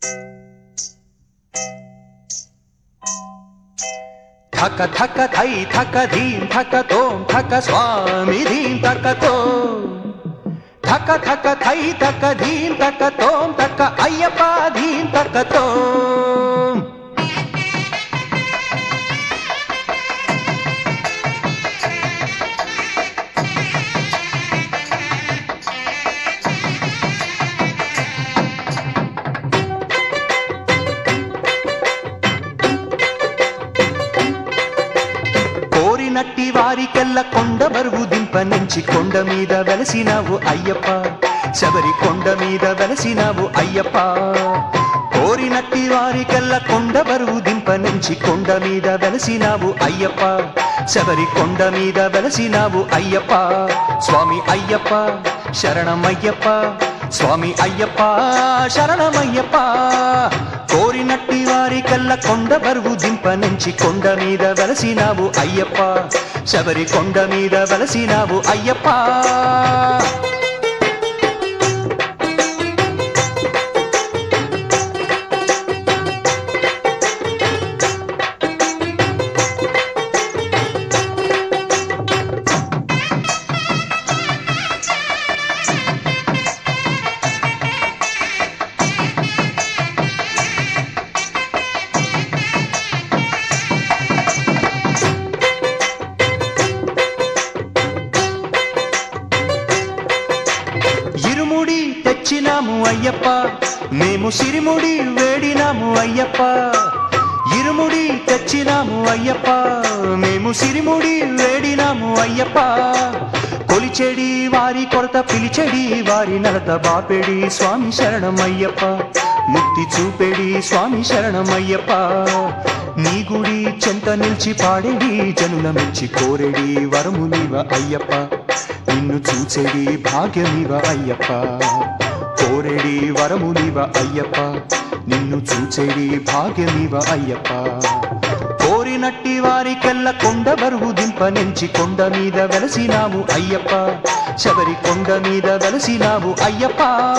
థక థక thigh థక ధీం థక తోం థక స్వామి ధీం థక తో థక థక thigh థక ధీం థక తోం థక అయ్యప్ప ధీం థక తో. నట్టి వారికెల్ల కొండ బరువు దింపనించి కొండ మీద వెలసినావు అయ్యప్ప, శబరి కొండ మీద వెలసినావు అయ్యప్ప. కోరినట్టి వారికెల్ల కొండ బరువు దింపనించి కొండ మీద వెలసినావు అయ్యప్ప, శబరి కొండ మీద వెలసినావు అయ్యప్ప. స్వామి అయ్యప్ప శరణమయ్యప్ప, స్వామి అయ్యప్ప శరణమయ్యప్ప. కోరినట్టి వారికల్ల కొండ బరువు దింపనించి కొండ మీద వెలసినావు అయ్యప్ప, శబరి కొండ మీద వెలసినావు అయ్యప్ప. ఇరుముడి తెచ్చినాము అయ్యప్ప, మేము సిరిముడి వేడినాము అయ్యప్ప. ఇరుముడి తెచ్చినాము అయ్యప్ప, మేము సిరిముడి వేడినాము అయ్యప్ప. కొలిచెడి వారి కొరత పిలిచెడి వారి నలత బాపెడి స్వామి శరణమయ్యప్ప, ముక్తి చూపెడి స్వామి శరణమయ్యప్ప. నీ గుడి చెంత నిలిచి పాడేడి జనుల మెచ్చి కోరెడి వరమునివ అయ్యప్ప, నిన్ను చూచెడి భాగ్యమివ అయ్యప్ప. కోరెడి వరమునివ అయ్యప్ప, నిన్ను చూచెడి భాగ్యమివ అయ్యప్ప. కోరినట్టి వారికెల్ల కొండ బరువు దింపనించి కొండ మీద వెలసినావు అయ్యప్ప, శబరి కొండ మీద వెలసినావు అయ్యప్ప.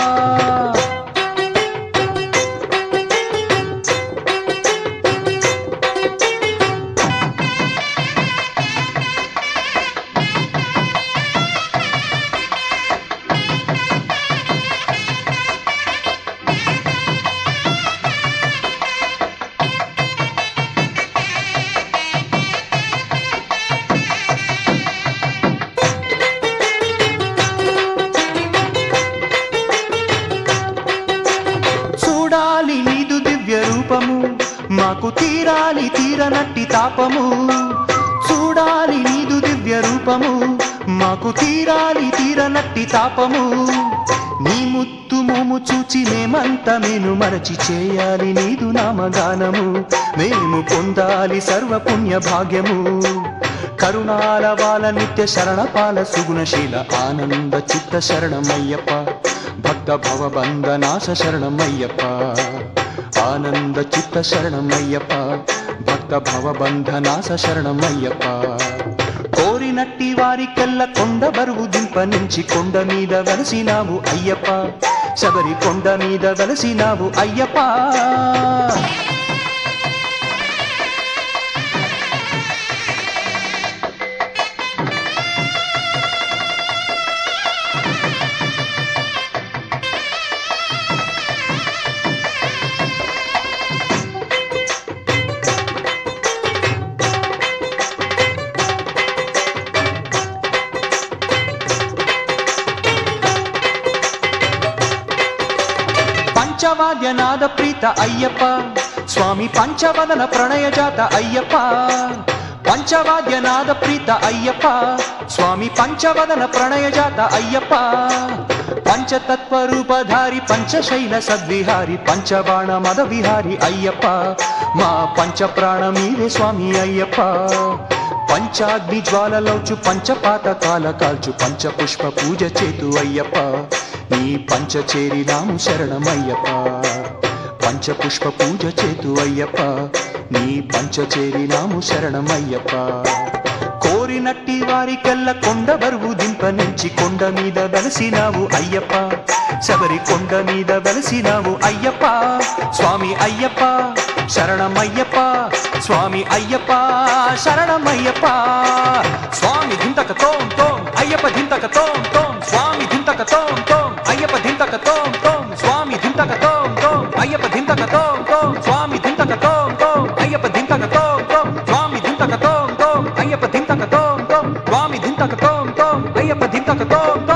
చూడాలి నీదు దివ్య రూపము, మాకు తీరాలి తీరనట్టి తాపము. చూడాలి నీదు దివ్య రూపము, మాకు తీరాలి తీరనట్టి తాపము. నీ ముత్తు మోము చూచి మేమంతా మేను మరచి చేయాలి నీదు నామగానము. మేము పొందాలి సర్వపుణ్య భాగ్యము. కరుణాల బాల నిత్య శరణపాల సుగుణశీల ఆనంద చిత్త శరణమయ్యప్ప, భక్త భవబంధ నాశ శరణమయ్యప్ప. ఆనంద చిత్త శరణమయ్యప్ప, భక్త భవబంధ నాశ శరణమయ్యప్ప. కోరినట్టి వారికెల్ల కొండ బరువు దింపనించి కొండ మీద వెలసినావు అయ్యప్ప, శబరి కొండ మీద వెలసినావు అయ్యప్ప. పంచవాద్యనాద ప్రీత అయ్యప్ప, స్వామి పంచవదన ప్రణయ జాత అయ్యప్ప. పంచవాద్యనాద ప్రీత అయ్యప్ప, స్వామి పంచవదన ప్రణయ జాత అయ్యప్ప. పంచతత్వరూపధారి పంచశైల సద్విహారి పంచబాణ మద విహారి అయ్యప్ప. మా పంచప్రాణమీవే స్వామి అయ్యప్ప. పంచాగ్ని జ్వాలలోచు పంచపాతకాల కాల్చు పంచపుష్ప పూజ చేతు అయ్యప్ప. నీ పంచచేరినాము శరణమయ్యప్ప, పంచపుష్ప పూజ చేతు అయ్యప్ప. నీ పంచచేరినాము శరణమయ్యప్ప. కోరినట్టి వారికెల్ల కొండ బరువు దింపనించి కొండ మీద వెలసినావు అయ్యప్ప, శబరి కొండ మీద వెలసినావు అయ్యప్ప స్వామి అయ్యప్ప శరణమయ్యప్ప స్వామి అయ్యప్ప శరణమయ్యప్ప స్వామి ధింతక తోం తోం అయ్యప్ప ధింతక తోం తోం స్వామి ధింతక తోం తోం అయ్యప్ప ధింతక తోం తోం స్వామి ధింతక తోం తోం అయ్యప్ప ధింతక తోం తోం స్వామి ధింతక తోం తోం అయ్యప్ప ధింతక తోం తోం స్వామి ధింతక తోం తోం అయ్యప్ప ధింతక తోం తోం స్వామి ధింతక తోం తోం అయ్యప్ప ధింతక తోం తోం